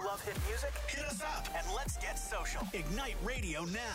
love hit music? Hit us up and let's get social. Ignite Radio now.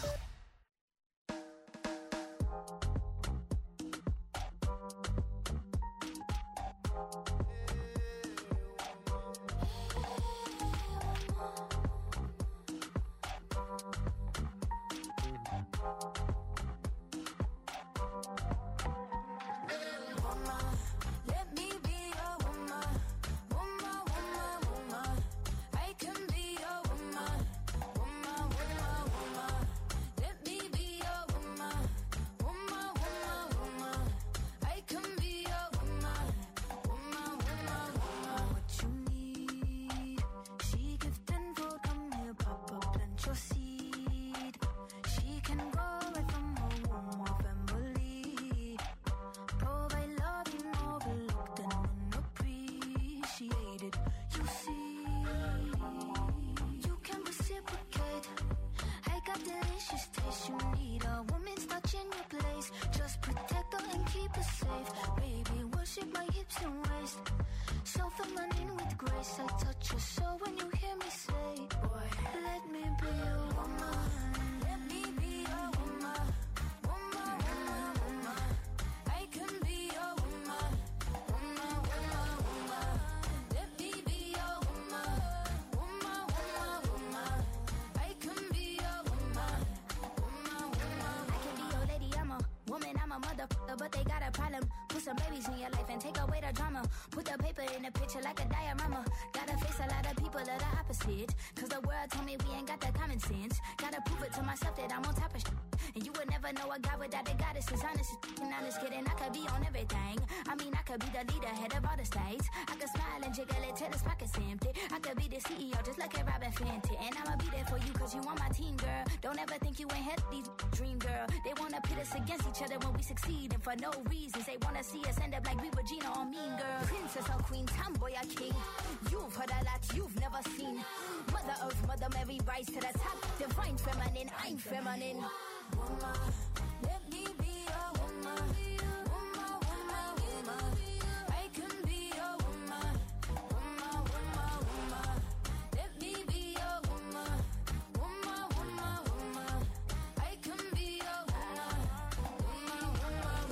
But they got a problem. Put some babies in your life and take away the drama. Put the paper in the picture like a diorama. Gotta face a lot of people that are opposite. Cause the world told me we ain't got the common sense. Gotta prove it to myself that I'm on top of shit. And you would never know a God without the goddess is honest. And I'm just kidding, I could be on everything. I mean, I could be the leader, head of all the states. I could smile and jiggle it till his pockets empty. I could be the CEO, just like a Robin Fenty. And I'ma be there for you cause you on my team, girl. Don't ever think you ain't had these dream, girl. They wanna pit us against each other when we succeed. And for no reasons, they wanna see us end up like we were Gina or Mean Girl. Princess or queen, tomboy or king. You've heard a lot you've never seen. Mother Earth, Mother Mary, rise to the top. Divine feminine, I'm feminine. Woman, let me be a woman. Woman, woman, woman. I can be a woman. Woman, woman, woman. Let me be a woman. Woman, woman, woman. I can be a woman. Woman, woman,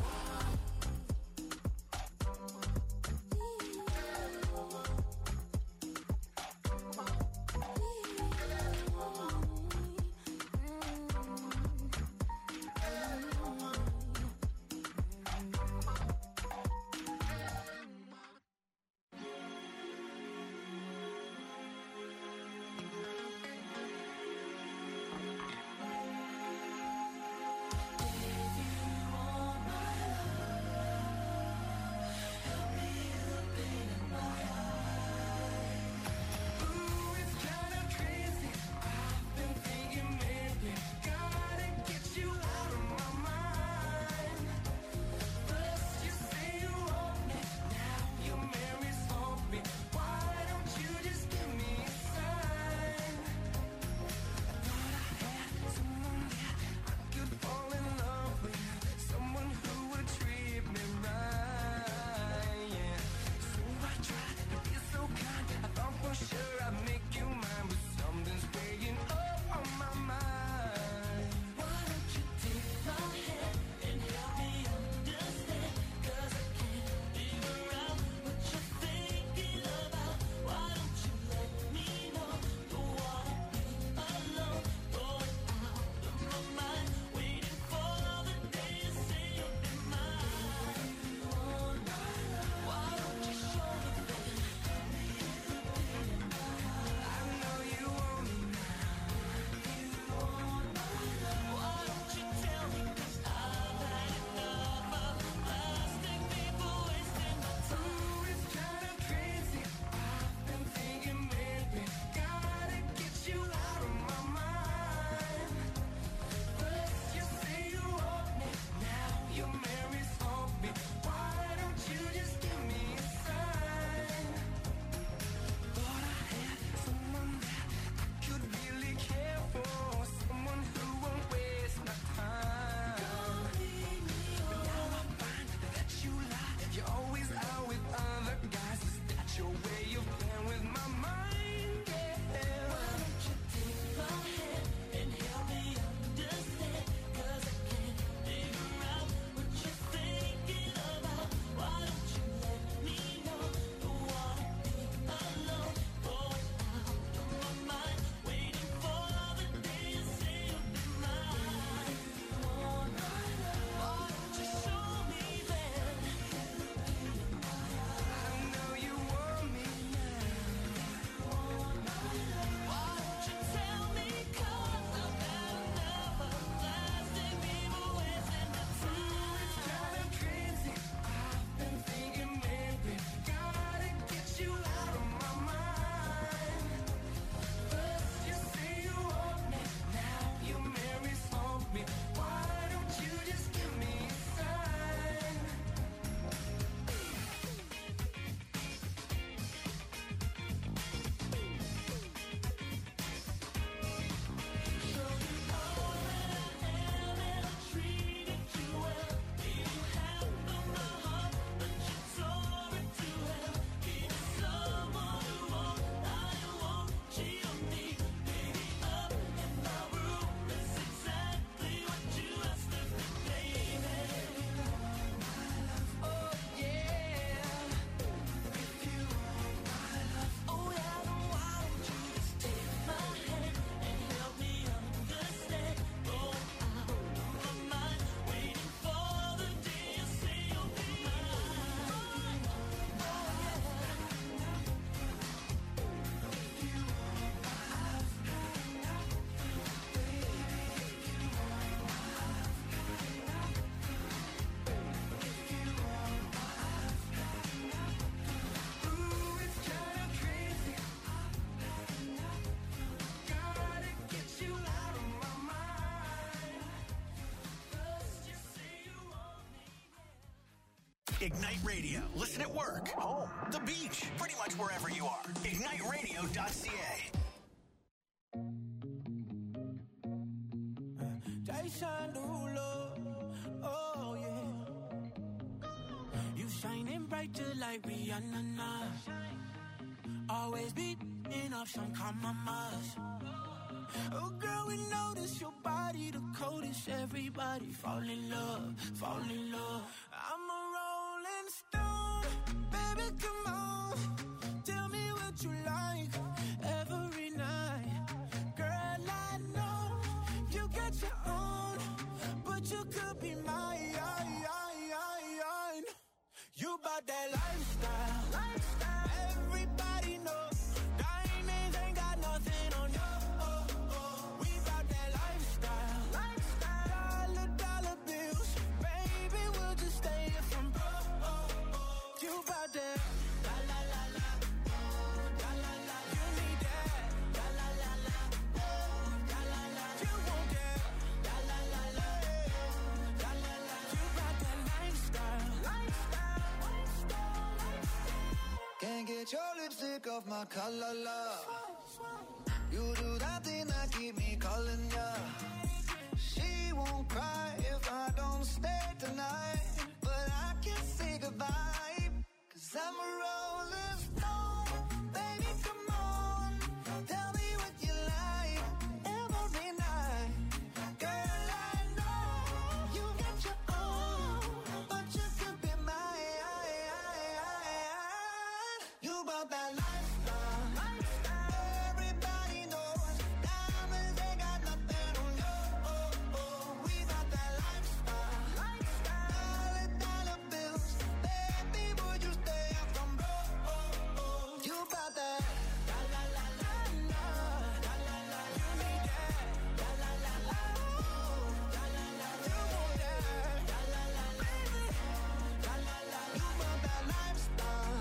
Ignite Radio. Listen at work, home, the beach, pretty much wherever you are. IgniteRadio.ca. Jason Derulo, oh yeah. You shining bright just like Rihanna now. Always beating up some compromise. Oh girl, we notice your body the coldest. Everybody fall in love, fall in love. I'm a rolling stone, baby, come on. Tell me what you like every night. Girl, I know you got your own, but you could be mine. You bout that lifestyle. Everybody knows diamonds ain't got nothing on you. We bout that lifestyle. Dollar bills, baby, we'll just stay here from broke. You bout that la la la la, la la la. You need that la la la la, la la la. You want that la la la la, la la la. You bout that lifestyle. Can't get your lipstick off my collar, love. You do that thing that keep me calling ya. She won't cry if I don't stay tonight, but I can't say goodbye, 'cause I'm a rolling stone. Baby, come on, tell me what you like every night. Girl, I know you got your own, but you could be mine. You about that lifestyle. Everybody knows diamonds ain't got nothing on you. We about that lifestyle. Dollar bills, baby, would you stay up from broke? You about that la la la la la, la la la. You need that la la la la, la la la. You want that la la la, baby, la la la. You about that lifestyle.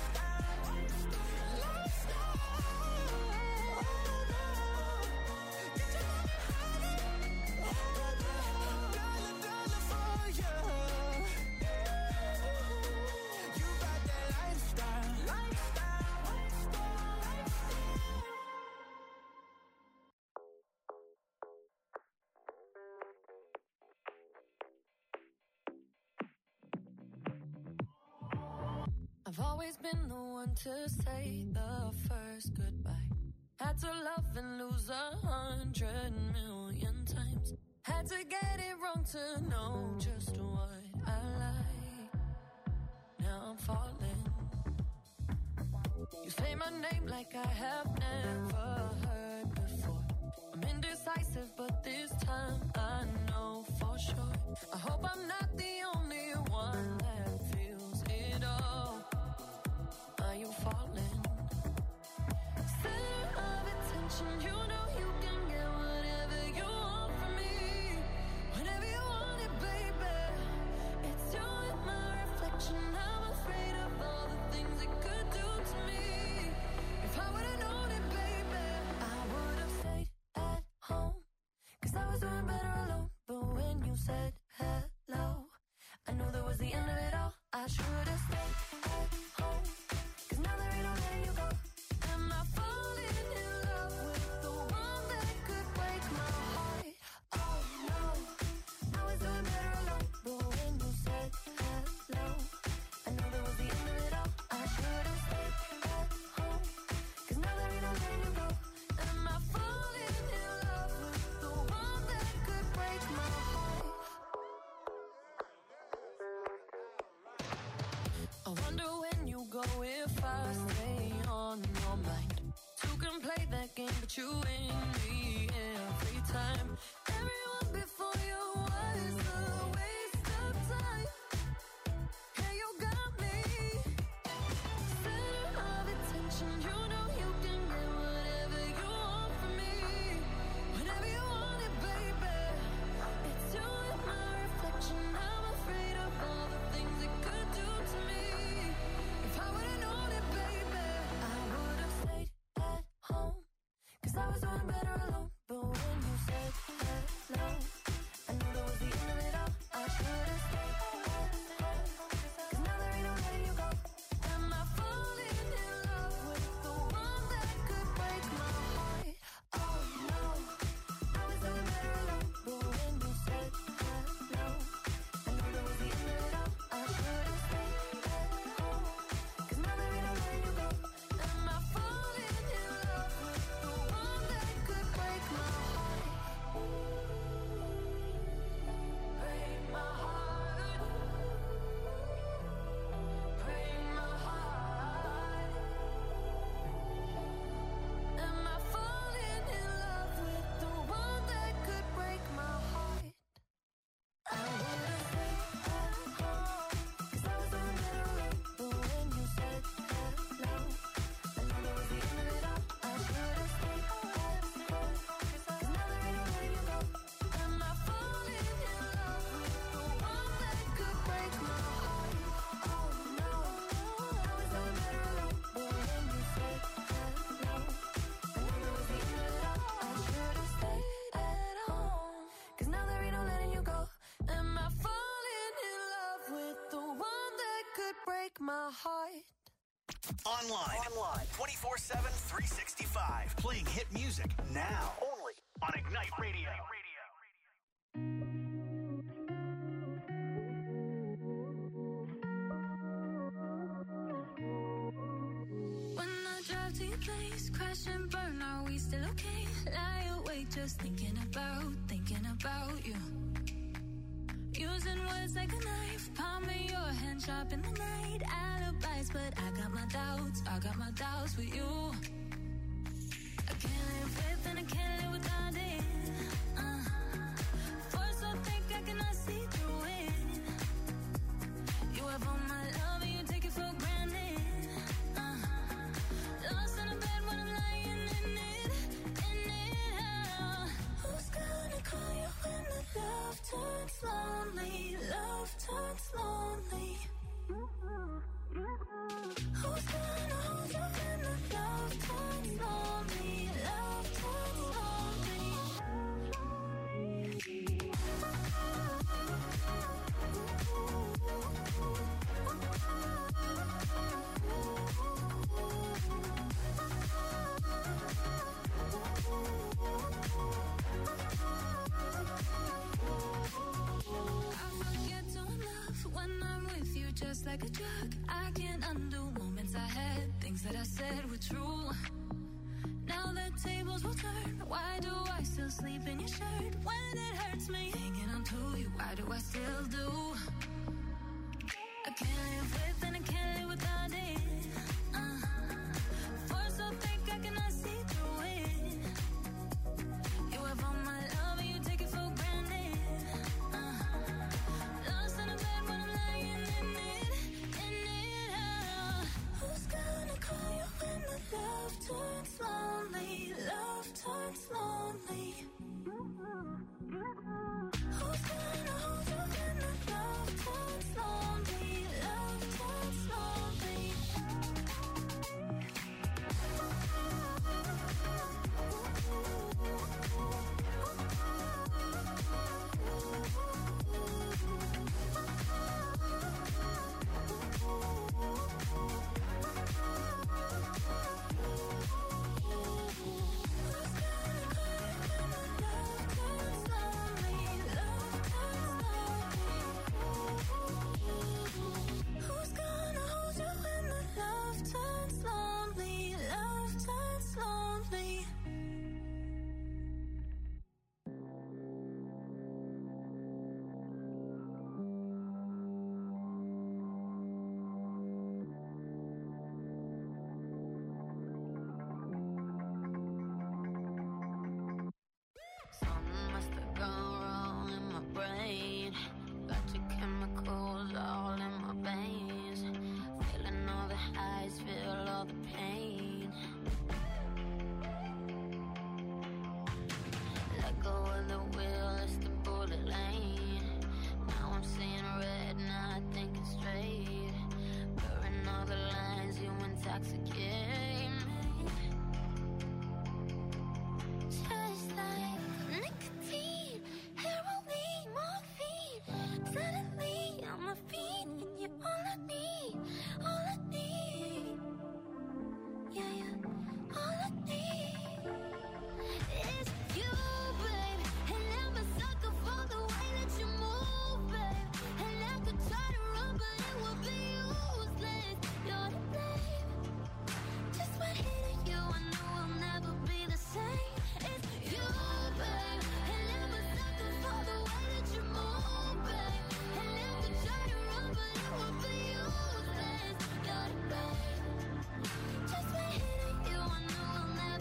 I've always been the one to say the first goodbye. Had to love and lose 100 million times. Had to get it wrong to know just what I like. Now I'm falling. You say my name like I have never heard before. I'm indecisive, but this time I know for sure. I hope I'm not the only one that feels it all. Are you falling? Center of attention, you know you can get whatever you want from me. Whenever you want it, baby. It's you and my reflection. I'm afraid of all the things it could do to me. If I would've known it, baby, I would've stayed at home, 'cause I was doing better alone. But when you said hello, I knew that was the end of it all. I should've stayed at home, 'cause now there ain't no letting you go. Am I falling in love with the one that could break my heart? Oh no, I was doing better alone. But when you said hello, I knew that was the end of it all. I should've stayed at home, 'cause now there ain't no letting you go. Am I falling in love with the one that could break my heart? I wonder when you go if I stay on your mind. Two can play that game, but you win me every time. Everyone before you was a waste of time. Yeah, you got me. Center of attention, you know you can get whatever you want from me. Whenever you want it, baby. It's you and my reflection. I'm afraid of all the things it could do to me. If I would've known it, baby, I would've stayed at home, 'cause I was doing better alone. But when you said hello, I knew that was the end of it all. I should've stayed at home, 'cause now my heart. Online. 24/7, 365. Playing hit music now. Only on Ignite Radio. When I drive to your place, crash and burn, are we still okay? Lie awake just thinking about you. Using words like a knife, palm of your hand sharp in the night. Alibis, but I got my doubts with you. I can't live with and I can't live without it. Force so thick I cannot see through it. You have all my love and you take it for granted. Lost in a bed when I'm lying in it. Who's gonna call you when the love turns lonely? Love turns lonely. Who's gonna hold you when the love turns lonely? Love turns lonely. Just like a drug, I can't undo moments I had. Things that I said were true. Now the tables will turn. Why do I still sleep in your shirt? When it hurts me, hanging on to you, why do I still do? I can't live with and I can't live without it. Force so thick I cannot see through it. You have all my love and you take it for granted. Lost in a bed when I'm lying in it. Who's gonna call you when the love turns lonely? Love turns lonely. Who's gonna hold you when the love turns lonely? Love turns lonely. Who's gonna hold you when the love turns lonely? Love turns lonely. Something must have gone wrong in my brain. Got your chemicals all in my veins. Feeling all the highs, feel all the pain. Let go of the wheel, it's the bullet lane. Now I'm seeing red, not thinking straight. Blurring all the lines, you intoxicate me. Just like nicotine, heroin, morphine. Suddenly I'm a fiend, and you're all I need, all I need. Yeah, yeah, all I need is you, babe. And I'm a sucker for the way that you move, babe. And I could try to run, but it would be useless. You're to blame. Just by hitting you, I know I'll never be the same. It's you, babe. And I'm a sucker for the way that you move, babe. And I could try to run, but it would be useless. You're to blame. Just by hitting you, I know I'll never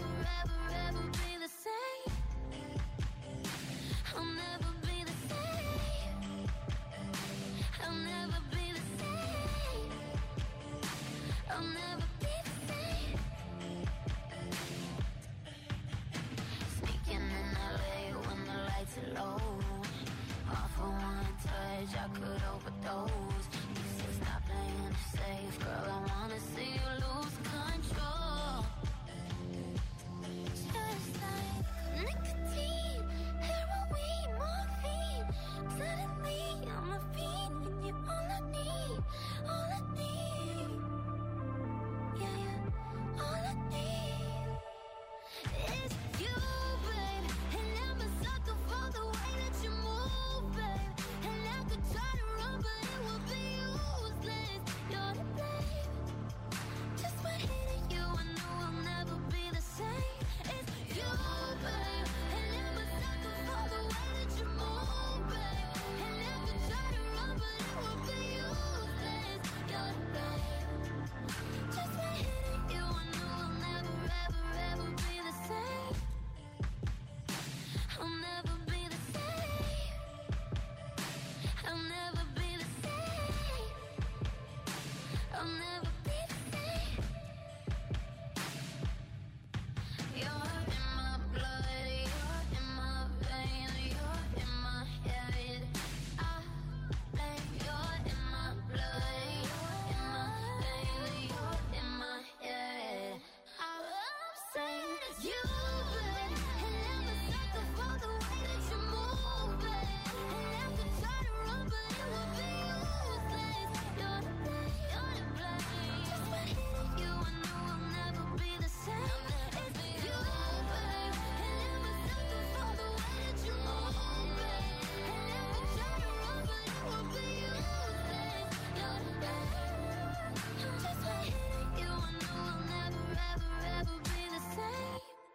you, babe. And never sucker for the way that you move, babe. And never try to run, but it will be useless. You're to blame, you're to blame. Just when hitting you, I know I'll never be the same. It's you, babe. And never sucker for the way that you move, babe. And never try to run, but it will be useless. You're to blame. Just when hitting you, I know I'll never, ever, ever be the same.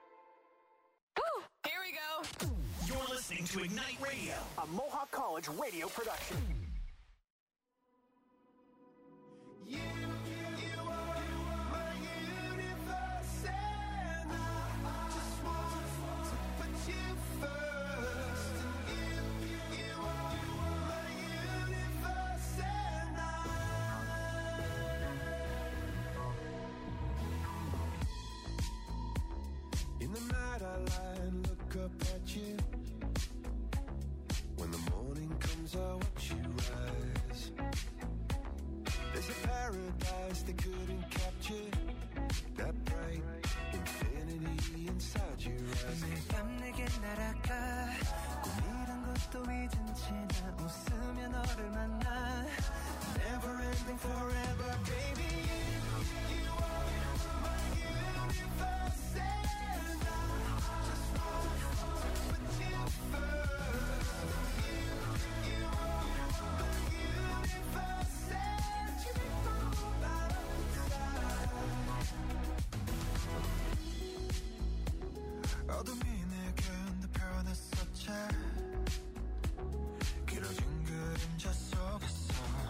Here we go. You're listening to Ignite Radio, a Mohawk College radio production. You are my universe, and I just want to put you first. And you are my universe, and in the night I lie and look up at you. When the morning comes, I watch you rise. There's a paradise they couldn't capture. That bright infinity inside your eyes. 매일 밤 내게 날아가. 꿈이란 것도 잊은 채 나 웃으며 너를 만나. Never ending forever, baby. You are my universe, and I just want to put you first. You are my universe, and you make my whole life inside. 어둠이 내게 내 변했었지. 길어진 그림자 속에서.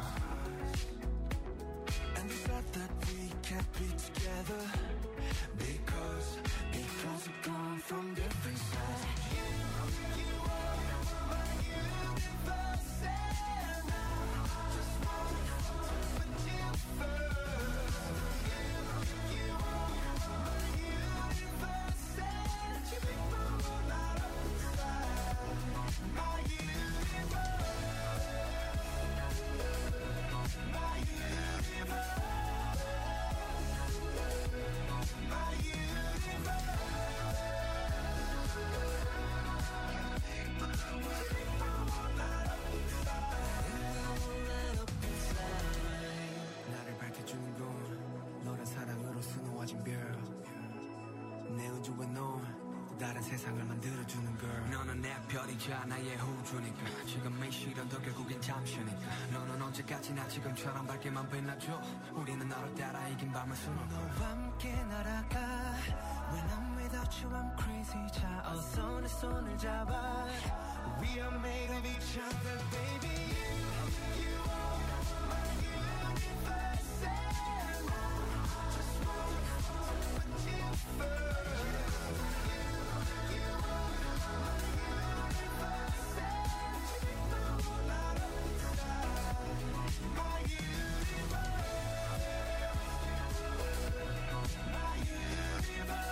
And the fact that we can't be together because we've gone from different sides. You are my universe, and I just want to put you first. You are my universe, and you make my whole life inside. My universe, my universe. 나를 밝혀주는 건 너란 사랑으로 수놓아진 별. 내 우주에 넌 또 다른 세상을 만들어주는 걸. 너는 내 별이자 나의 우주니까. 지금의 시련도 결국엔 잠시니까. 너는 언제까지나 지금처럼 밝게만 빛나줘. 우리는 너를 따라 이긴 밤을 수놓고 너와 함께 날아가. When I'm without you I'm crazy. 자 어서 내 손을 잡아. We are made of each other, baby. You are my universe, and I just want to put you first. You are my universe, and you make my whole life inside. My universe, my universe.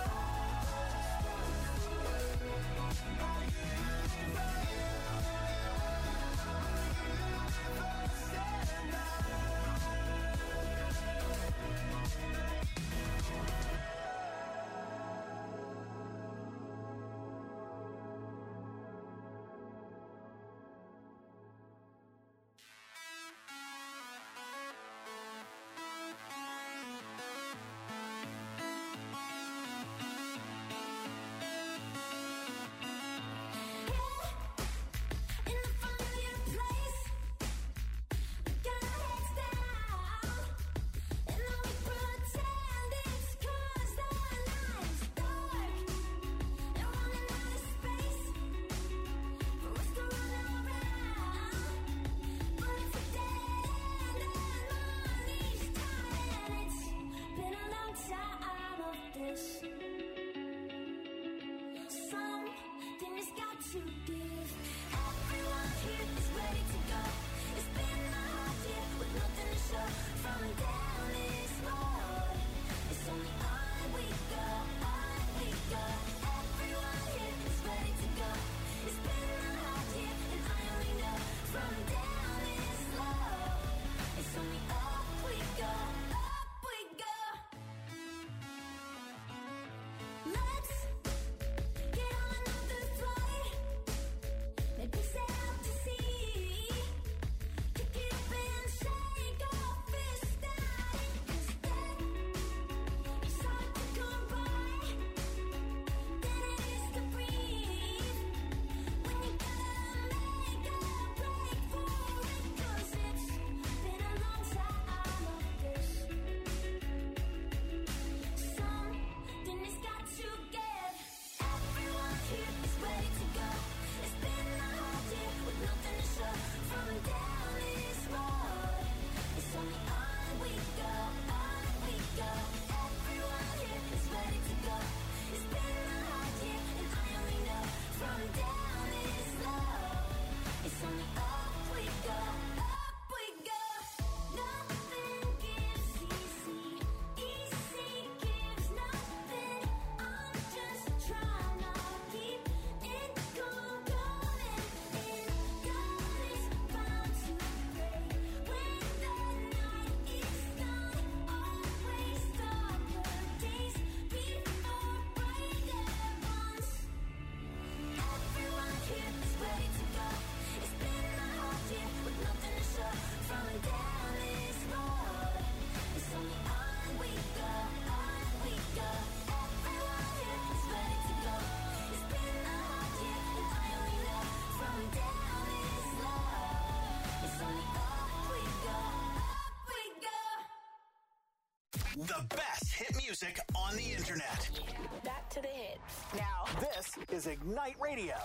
Let's ready to go. It's been a hard year with nothing to show. From down this road, it's only on we go, on we go. Everyone here is ready to go. It's been a hard year and I only know from down this road, it's only up we go, up we go. Nothing gives easy, easy gives nothing. I'm just trying to keep it going. In God is bound to break when the night is done. Always darker days before brighter ones. Everyone here is ready to go. It's been a hard year with nothing to show. From down this road, it's only on we go, on we go. Everyone here is ready to go. It's been a hard year and I only know from down this road, it's only up we go, up we go. The best hit music on the internet. Back to the hits. Now, this is Ignite Radio.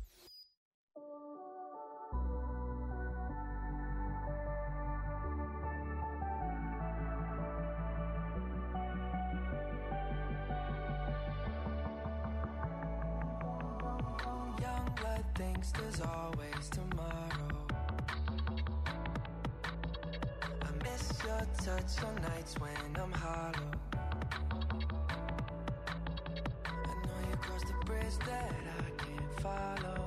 Young blood thinks there's always tomorrow. I miss your touch on nights when I'm hollow. I know you crossed the bridge that I can't follow.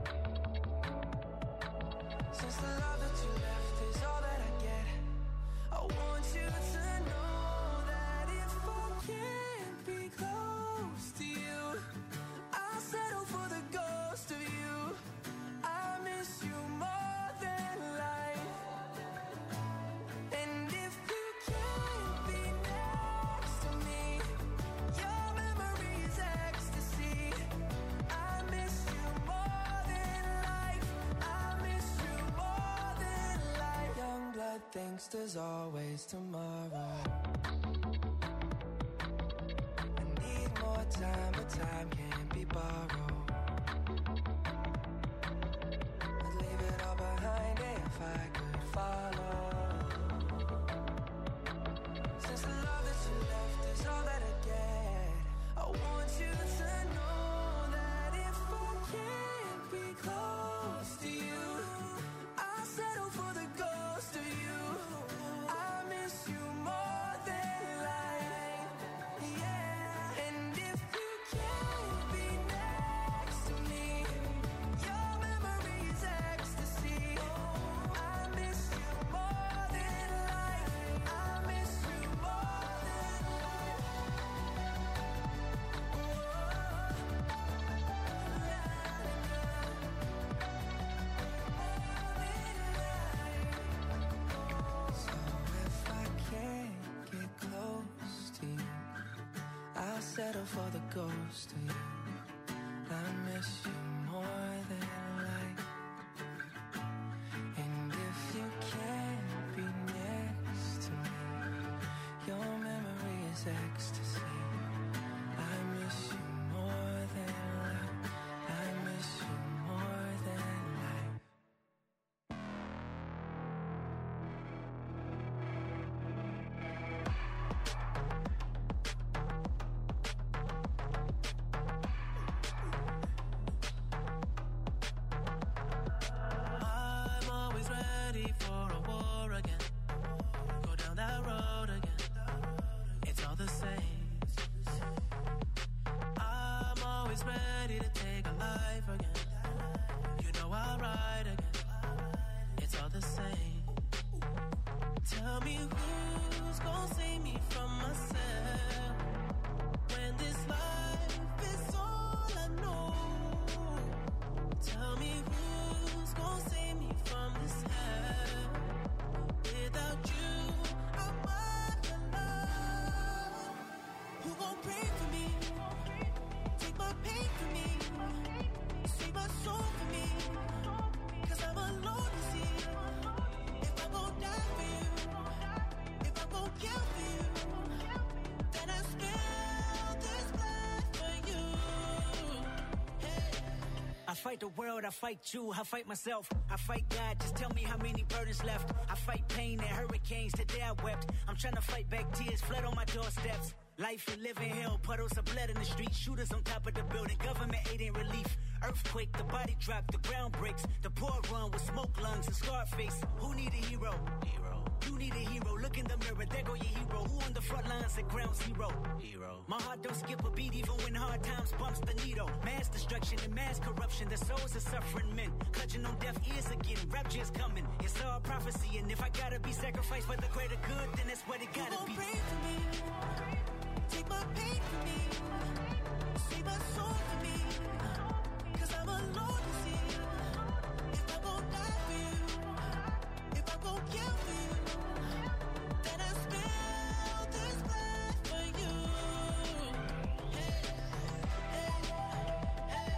Since the love that you left is all that I get, I want you to know that if I can't be close to you, I'll settle for the ghost of you. I miss you more than life. And if you can't be next to me, your memory is ecstasy. I miss you more than life. I miss you more than life. Young blood thinks there's always tomorrow. I need more time, but time can't be borrowed. I'd leave it all behind if I could follow. Since the love that you left is all that I get, I want you to know that if I can't be close to you, I'll settle for the ghost of you. I miss you more than life. Yeah. And if you can't be next to me, your memory is ecstasy. I miss you more than life. I miss you more than life. So if I can't get close to you, I'll settle for the ghost of you. I miss you more than life. And if you can't be next to me, your memory is ecstasy. I miss you more than life. I miss you more than life. I'm always ready for a war again. Go down that road again. It's all the same. I'm always ready to take a life again. You know I'll ride again. It's all the same. Tell me who's gonna save me from myself when this life is all I know. Tell me who's gonna save me from this hell. Without you, I'm alone. Who gon' pray for me? Take my pain for me. Save my soul for me. 'Cause I'm alone to see. If I gon' die for you, if I gon' kill for you, then I fight the world, I fight you, I fight myself, I fight God. Just tell me how many burdens left. I fight pain and hurricanes, today I wept. I'm trying to fight back tears, flood on my doorsteps. Life and living hell, puddles of blood in the street, shooters on top of the building, government aid ain't relief. Earthquake, the body drop, the ground breaks. The poor run with smoke lungs and scarred face. Who need a hero? You need a hero. Look in the mirror, there go your hero. Who on the front lines at ground zero? My heart don't skip a beat even when hard times bumps the needle. Mass destruction and mass corruption. The souls of suffering men clutching on deaf ears again. Rapture's coming. It's all prophecy, and if I gotta be sacrificed for the greater good, then that's what it gotta be. Pray for me. Take my pain for me. Save my soul for me. Cause I'm alone to see. If I'm gon' die for you, if I'm gon' kill for you, then I spill this blood for you. Hey, hey, hey.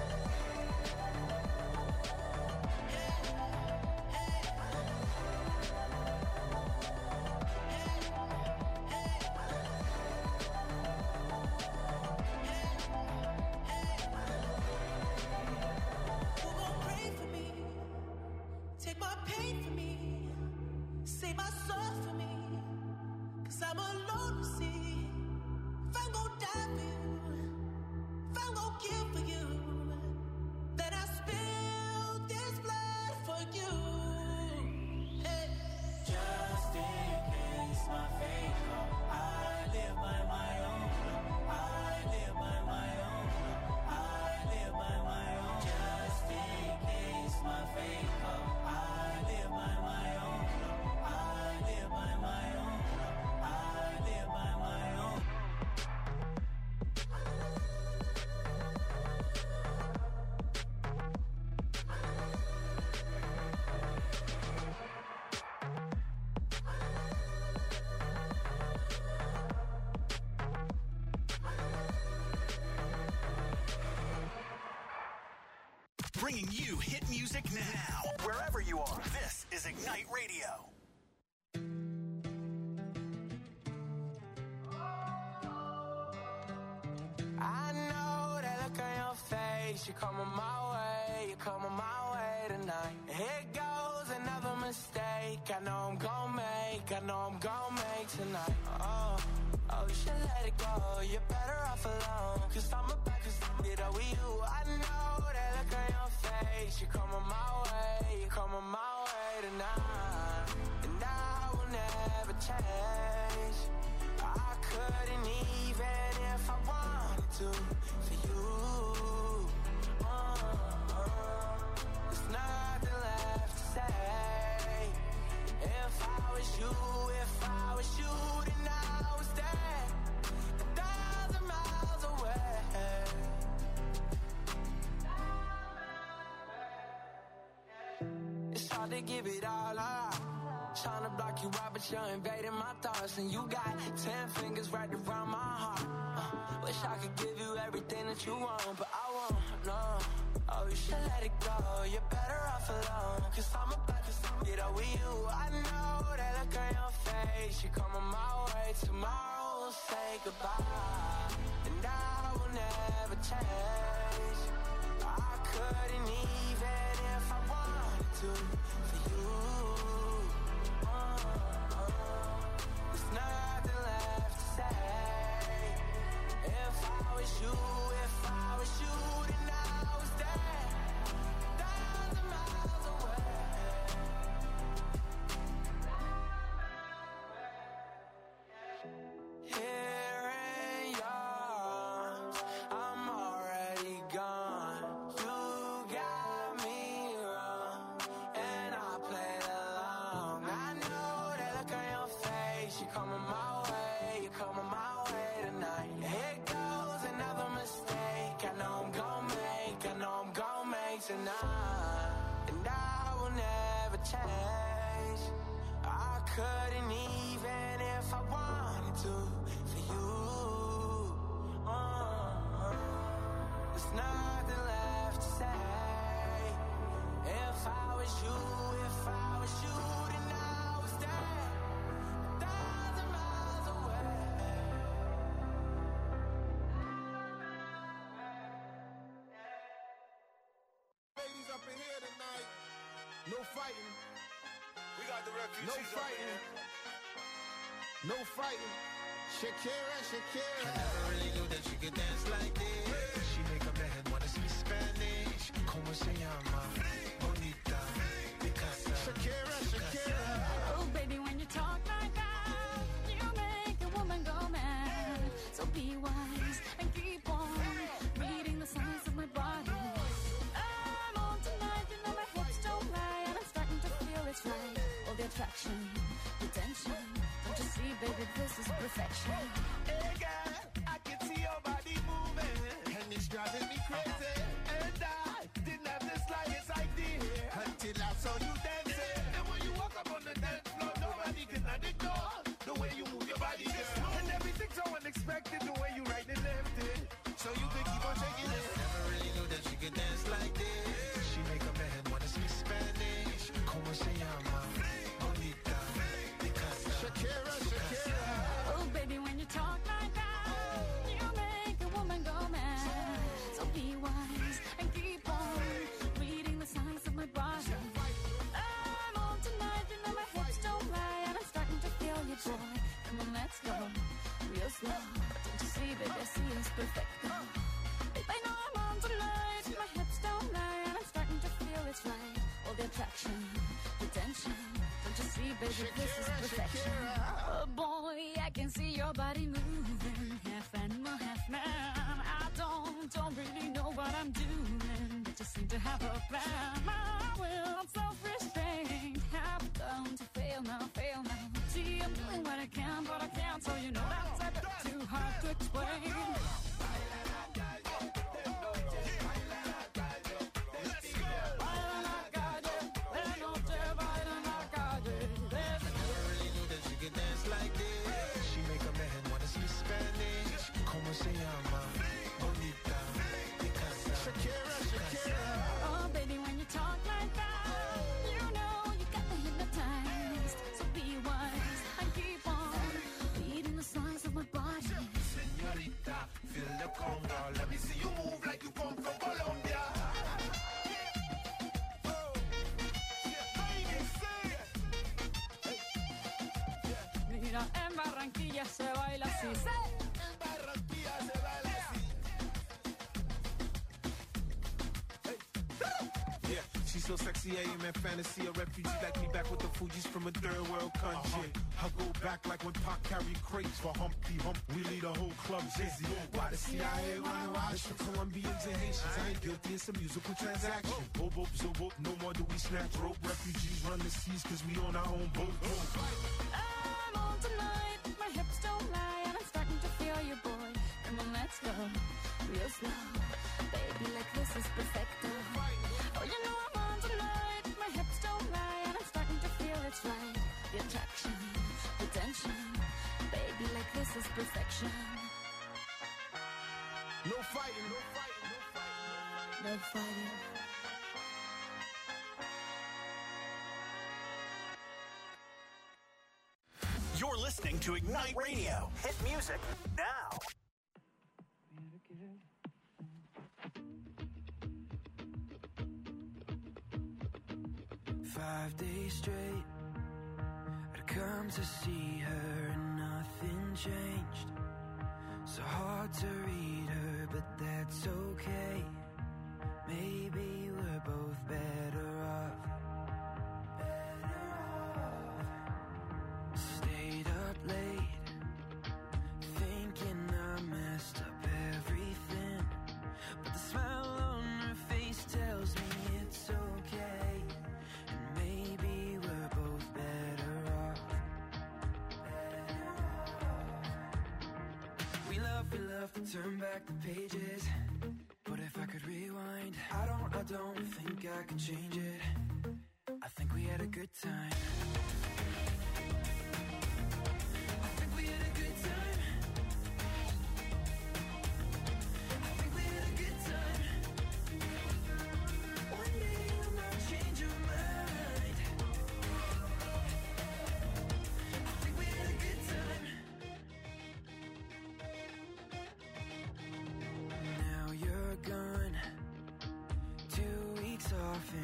Take my pain for me, save my soul for me, cause I'm alone to see. If I'm gon' die for you, if I'm gon' kill for you, then I spill this blood for you. Hey. Just in case my fate come, I live by my own law. I live by my own law. I live by my own. Just in case my fate come. Bringing you hit music now, wherever you are. This is Ignite Radio. I know that look on your face. You're coming my way, you're coming my way tonight. Here goes another mistake. I know I'm gon' make, I know I'm gon' make tonight. Oh, you should let it go. You're better off alone. Cause I'm about to see it all with you. I know that look on your face. You're coming my way, you're coming my way tonight. And I will never change. I couldn't even if I wanted to for you. There's nothing left to say. If I was you, if I was you, then I was there 1,000 miles away. It's hard to give it all up. Trying to block you out, but you're invading my thoughts. And you got 10 fingers right around my heart. Wish I could give you everything that you want, but I won't, no. Oh, you should let it go. You're better off alone. Cause I'm about to see it all with you. I know that look on your face. You're coming my way. Tomorrow we'll say goodbye. And I will never change. I couldn't even if I wanted to for you. There's nothing left to say. If I was you, if I was you, then I was there 1,000 miles away. Here in your arms, I'm already gone. You got me wrong, and I played along. I know that look on your face. You're coming my way, you're coming my way tonight. Here goes another mistake. I know I'm gon' make, I know I'm gon' make tonight. And I will never change. I couldn't even if I wanted to for you. There's nothing left to say. If I was you, if I was you, then I was there 1,000 miles away. up in here tonight. No fighting. We got the refugees. No fighting. No fighting. Shakira, Shakira. I never really knew that she could dance like this. She make a man wanna speak Spanish. Como se llama? Bonita. Picasa. Shakira, Shakira. Oh, baby, when you talk like that, you make a woman go mad. So be wise and keep on reading the signs of my body. I'm on tonight, you know my hips don't lie, and I'm starting to feel it's right. All the attraction, the tension. Don't you see, baby, this is perfection. Hey, girl, I can see your body moving, and it's driving me crazy. And I didn't have the slightest idea until I saw you dancing. And when you walk up on the dance floor, nobody can ignore the way you move your body, girl. And everything's so unexpected, the way you right and left it. So you can keep on shaking it. Never really knew that she could dance like this. She make a man wanna speak Spanish. Como se llama? Bonita. Picasa. Shakira, Shakira. Oh, baby, when you talk like that, you make a woman go mad. So be wise and keep on reading the signs of my body. I'm on tonight, you know my hips don't lie, and I'm starting to feel you, boy. Come on, let's go, real slow. Don't you see, baby, I see it's perfect. Babe, I know I'm on tonight, my hips don't lie, and I'm starting to feel it's right. All the attraction, the tension. Don't you see, baby, this is perfection. Oh boy, I can see your body moving, half animal, half man. I don't really know what I'm doing, but just seem to have a plan. My will, I'm self-restrained, have come to fail now. See, I'm doing what I can, but I can't, so you know that's a bit too hard to explain. Dance like this. She make a man wanna speak Spanish. Como se llama? Bonita. Picasa. Shakira, Shakira. Oh, baby, when you talk like that, you know you got me hypnotized. So be wise and keep on reading the signs of my body. Señorita, feel the conga. Let me see you move like you come from Colombia. Mira, en Barranquilla se baila así. En Barranquilla se baila así. Yeah, she's so sexy, I am in fantasy. A refugee like me back with the Fugees from a third world country. I go back like when Pac carried crates for Humpty Hump. We lead a whole club dizzy. Why the CIA wanna watch the Colombians and Haitians? I ain't guilty, it's a musical transaction. Boop, boop, so boop, no more do we snatch rope. Refugees run the seas cause we on our own boat. I'm on tonight, my hips don't lie, and I'm starting to feel you, boy. Come on, let's go, real slow. Baby, like this is perfecto. Oh, you know I'm on tonight, my hips don't lie, and I'm starting to feel it's right. The attraction, the tension. Baby, like this is perfection. No fighting, no fighting, no fighting. No fighting. You're listening to Ignite Radio. Hit music now. 5 days straight, I'd come to see her and nothing changed. So hard to read her, but that's okay. Maybe we're both better off. Stayed up late, thinking I messed up everything. But the smile on her face tells me it's okay. And maybe we're both better off. We love to turn back the pages. But if I could rewind, I don't think I could change it. I think we had a good time. I think we had a good time. I think we had a good time. One day I might change your mind. I think we had a good time. Now you're gone, 2 weeks off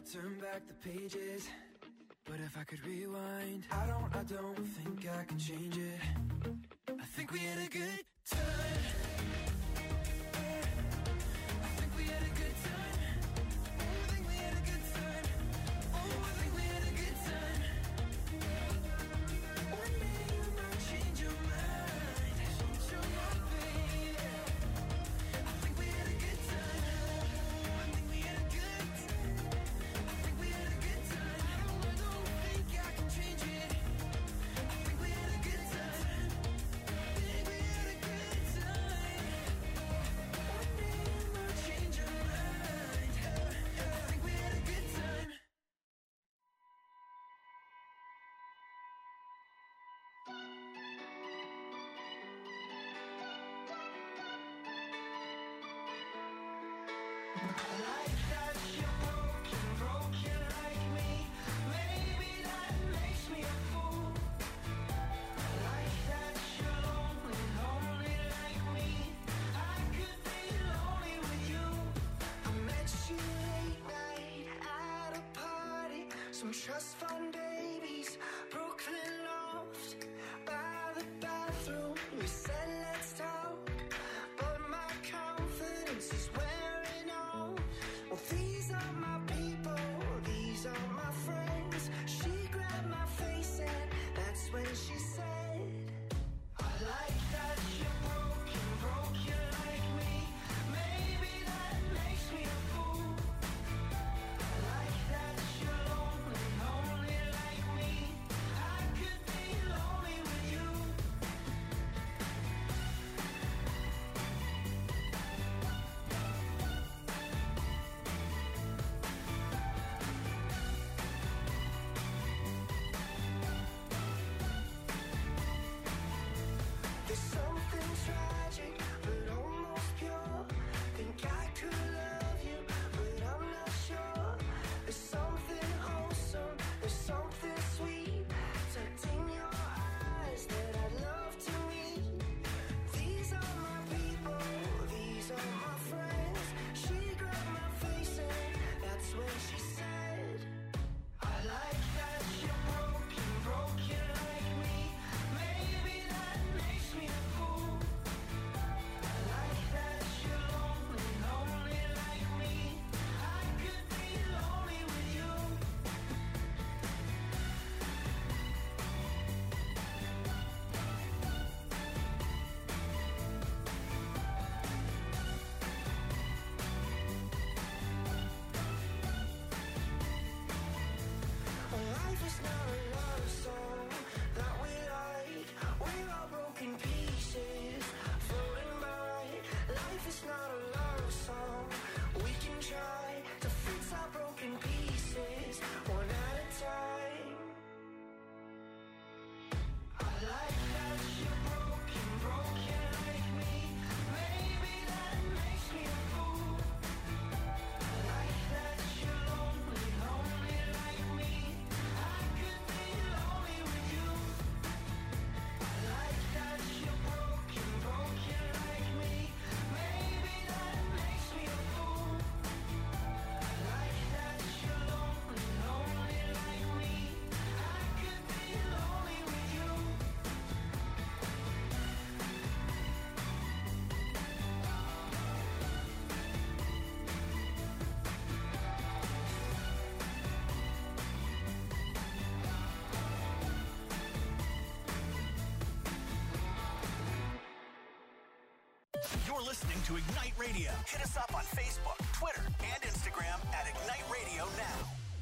turn back the pages, but if I could rewind, I don't think I can change it. I think we had a good time. I think we had a good time. Oh, I think we had a good time. Oh, I think we had a good time. One day you might change your mind, change your mind, baby. I think we had a good time. I think we had a good time. I think we had a good time. I don't think I can change it. I think we had a good time. I think we had a good time. One day you might change your mind. I think we had a good time. I like that you're broken like me. Maybe that makes me a fool. I like that you're lonely like me. I could be lonely with you. I met you late night at a party. Some trust fund babies, Brooklyn loft, by the bathroom. We said let's talk, but my confidence is wearing off. Well, these are my people, these are my friends. She grabbed my face and that's when she said, I like that you're broken like me. Maybe that makes me a fool. I like that you're lonely like me. I could be lonely with you. There's something tragic, but almost pure. Think I could love you, but I'm not sure. There's something wholesome, there's something sweet tucked in your eyes that I'd love to meet. These are my people, these are my friends. She grabbed my face and that's when she said, I like that you're broken like me. Maybe that makes me a fool. I like that you're lonely like me. I could be lonely with you. Life is not a love song that we like. We're all broken pieces floating by. Life is not a love song. We can try to fix our broken pieces one at a time. I like that you're broken like me. Maybe that makes me a fool. I like that you're lonely like me. I could be lonely with you. I like that you're broken like me. Maybe that makes me a fool. I like that you're lonely like me. I could be lonely with you. You're listening to Ignite Radio. Hit us up on Facebook, Twitter, and Instagram at Ignite Radio Now.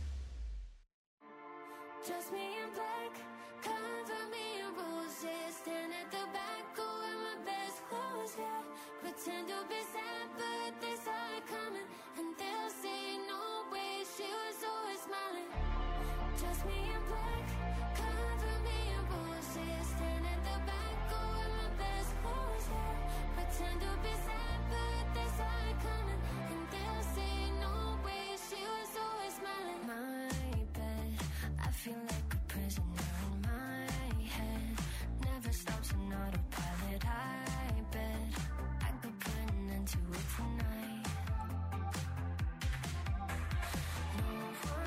Just me in black, cover me in roses. Stand at the back, go wear my best clothes, yeah. Pretend to be sad, but they saw it coming. And they'll say, no way, she was always smiling. Just me in black, cover me in roses. Stand at the back, go wear my best clothes, yeah. Pretend to be sad, but they saw it coming. And they'll say, no way, she was always smiling. My bed, I feel like a prisoner in my head. Never stops an autopilot. I bet I could put an end to it tonight. No one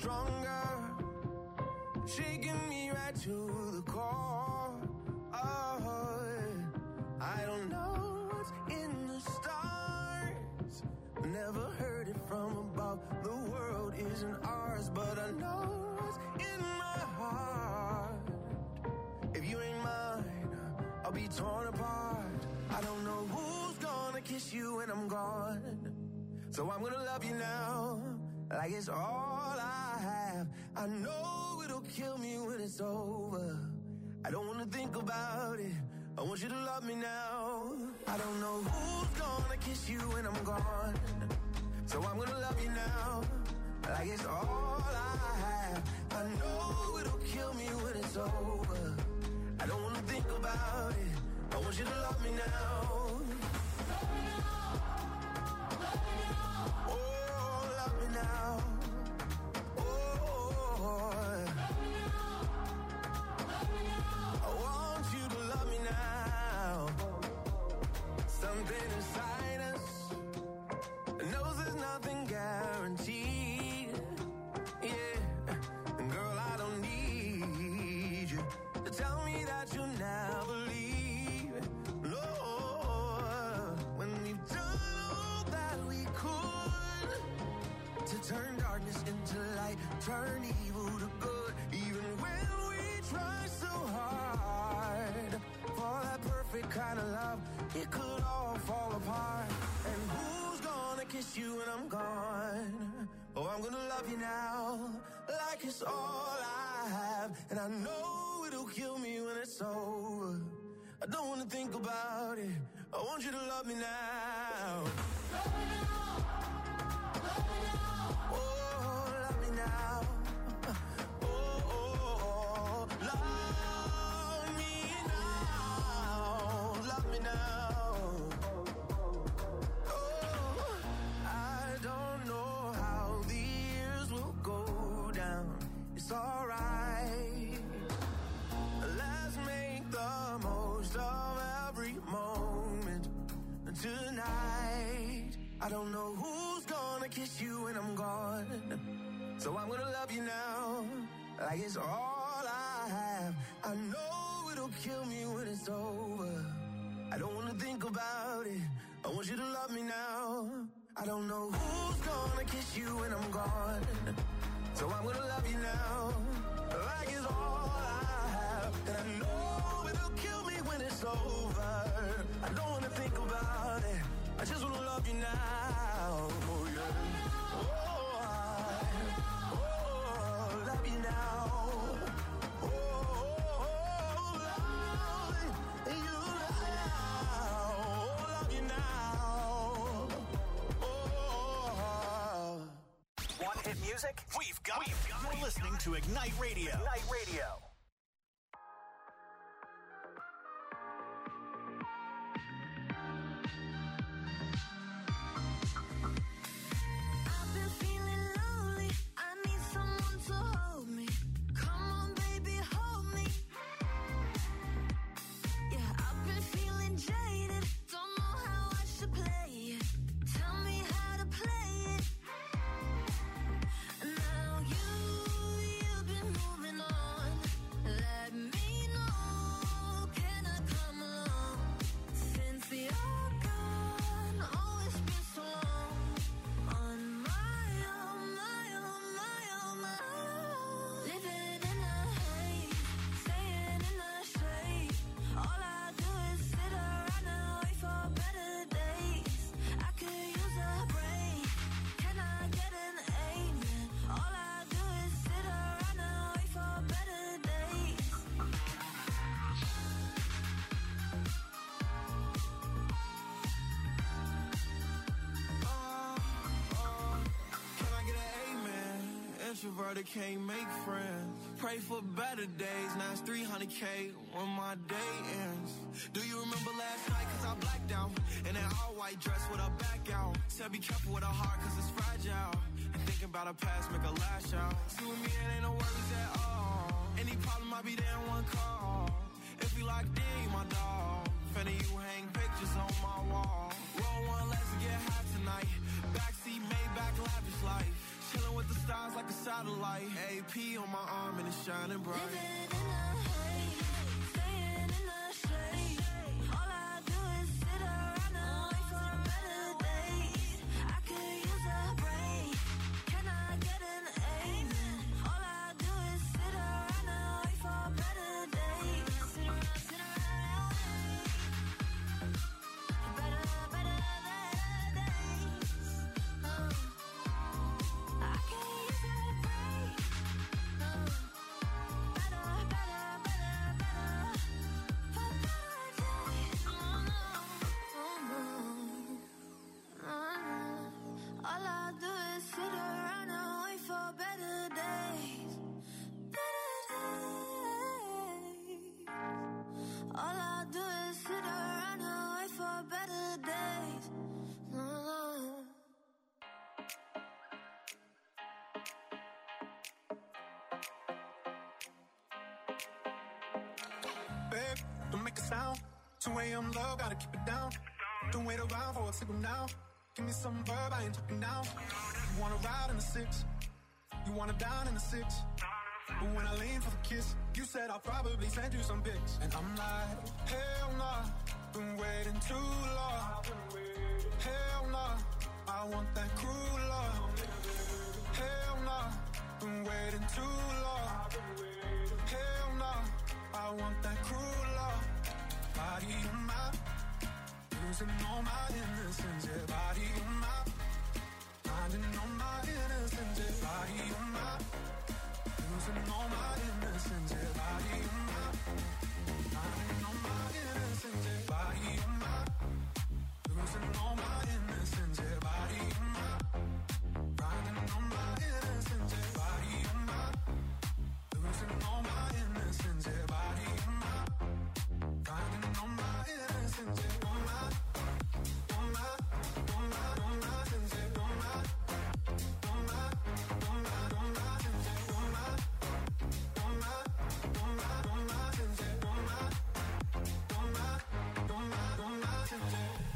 stronger, shaking me right to the core. Oh, I don't know what's in the stars, never heard it from above. The world isn't ours, but I know what's in my heart. If you ain't mine, I'll be torn apart. I don't know who's gonna kiss you when I'm gone, so I'm gonna love you now, like it's all I have. I know it'll kill me when it's over. I don't wanna think about it, I want you to love me now. I don't know who's gonna kiss you when I'm gone, so I'm gonna love you now, like it's all I have. I know it'll kill me when it's over. I don't wanna think about it, I want you to love me now. Oh, love me now. Oh, I want you to love me now. Something inside us knows there's nothing guaranteed. Yeah, and girl, I don't need you to tell me that you'll never leave. No, when we've done all that we could to turn darkness into light, turn evil to good, even when we try so hard for that perfect kind of love, it could all fall apart. And who's gonna kiss you when I'm gone? Oh, I'm gonna love you now, like it's all I have. And I know it'll kill me when it's over. I don't wanna think about it, I want you to love me now. Love me now. Love me now. Oh, love me now. Oh, love me now. Love me now. Oh, I don't know how the years will go down. It's alright. Let's make the most of every moment tonight. I don't know who's gonna kiss you when I'm gone, so I'm gonna love you now, like it's all I have. I know it'll kill me when it's over. I don't wanna think about it, I want you to love me now. I don't know who's gonna kiss you when I'm gone, so I'm gonna love you now, like it's all I have. And I know it'll kill me when it's over. I don't wanna think about it, I just wanna love you now. Oh yeah. Oh, love you now. Oh, love you now. Love you now. Oh. Want hit music? We've got it. You're listening to Ignite Radio. Ignite Radio. I've been feeling lonely, I need someone to hold me. Come on, baby, hold me. Yeah, I've been feeling jaded, don't know how I should play it. Tell me how to play it. Now you've been moving on. Let me know, can I come along? Since you're gone, oh, it's been so long. On my own, my own, my own, my own. Living in a haze, staying in the shade. All I do is sit around and wait for better days. I could use a break, can I get an amen? All I do is sit around and wait for better days. Can I get an amen? Introverted can't make friends. Pray for better days. Now it's 300K when my day ends. Do you remember last night? Cause I blacked out in that all white dress with a back out. Said be careful with a heart cause it's fragile. And thinking about a past make a lash out. See with me it ain't no worries at all. Any problem I'll be there in one call. If you locked in, you my dog. Finna you hang pictures on my wall. Roll one, let's get high tonight. Backseat, Maybach, lavish life. Chillin' with the stars like a side satellite. AP on my arm and it's shining bright. Living in the haze, staying in the shade. All I do is sit around and wait for better days. I could use a break. Can I get an amen? All I do is sit around and wait for better days. Sit around and wait. Better days. I could use a break. All I do is sit around and wait for better days. Better days. All I do is sit around and wait for better days. Babe, don't make a sound. 2 a.m. love, gotta keep it down. Don't wait around for a signal now. Give me some verb, I ain't talking now. You wanna ride in the 6, you wanna dine in the 6. But when I lean for the kiss, you said I'll probably send you some pics. And I'm like, hell nah, been waiting too long. Hell nah, I want that cruel love. Hell nah, been waiting too long. Hell nah, I want that cruel love. Body on my, losing all my innocence. Yeah, body on my, finding all my innocence. Yeah, body on my, losing all my innocence. Yeah, body on my, finding all my innocence. Yeah, body on my, losing all my innocence. Yeah, body on my, finding all my innocence. Yeah, body on my, losing all my innocence. Yeah, body on my, finding all my innocence. Yeah, on my, on my, on my, on my innocence. Yeah, on my, on my, on my, on my innocence. Yeah, on my, on my, on my, on my innocence. Yeah, on my, on my, on my, on my innocence.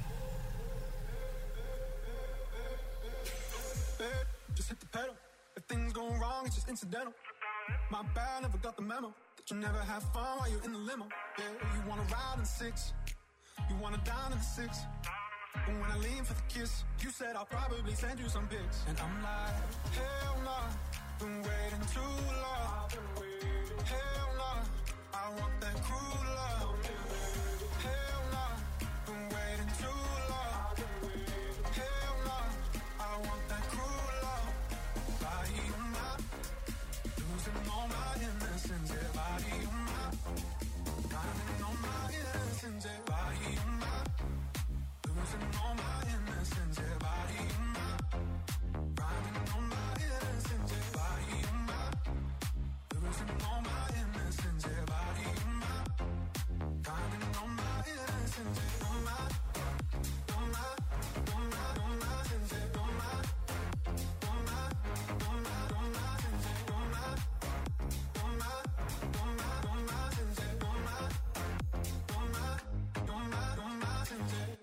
Babe, just hit the pedal. If things go wrong, it's just incidental. My bad, never got the memo that you never have fun while you're in the limo. Yeah, you wanna ride in the 6, you wanna dine in the 6. But when I lean for the kiss, you said I'll probably send you some pics. And I'm like, hell nah, been waiting too long. Hell nah, I want that cruel love. Hell nah, been waiting too long. Hell nah, I want that cruel love. Body on my, losing all my innocence. Yeah, body on my, finding all my innocence. Yeah, body on my, losing all my innocence. Yeah, body on my, finding all my innocence. Yeah, body on my, losing all my innocence. Yeah, body on my, finding all my innocence. Yeah, on my, on my, on my, on my innocence. Yeah, on my, on my, on my, on my innocence. Yeah, on my, on my, on my, on my innocence. Yeah, on my, on my, on my, on my innocence. Yeah.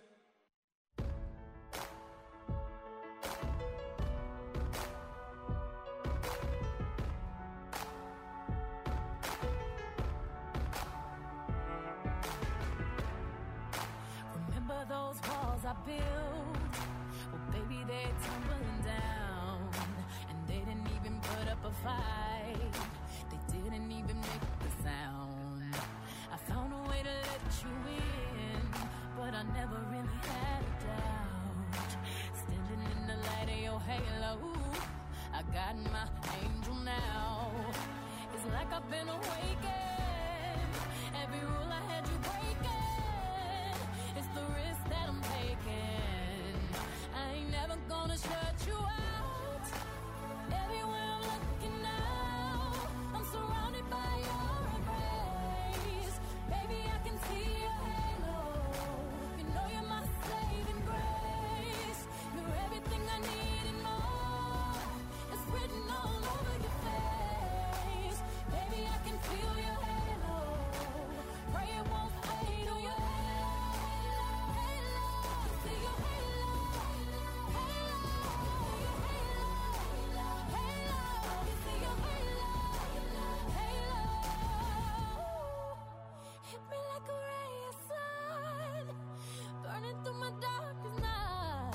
Remember those walls I built? Well, baby, they're tumbling down. And they didn't even put up a fight. They didn't even make the sound. I found a way to let you in, but I never really had a doubt. Standing in the light of your halo, I got my angel now. It's like I've been awakened. Every rule I had you breaking. It's the risk that I'm taking.